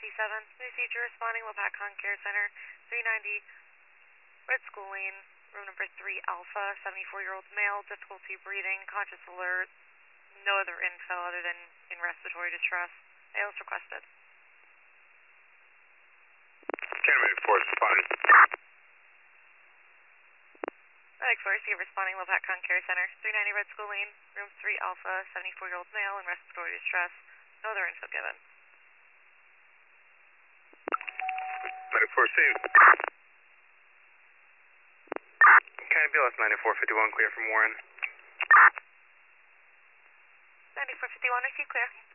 Procedure responding Lopatcon Care Center, 390 Red School Lane, room number 3 Alpha, 74-year-old male, difficulty breathing, conscious alert, no other info other than in respiratory distress. ALS requested. Canada Force responding. Medic Force, you're responding Lopatcon Care Center, 390 Red School Lane, room 3 Alpha, 74-year-old male in respiratory distress, no other info given. Medic Force, see you. Canada BLS 9451, clear from Warren. 9451, I see clear.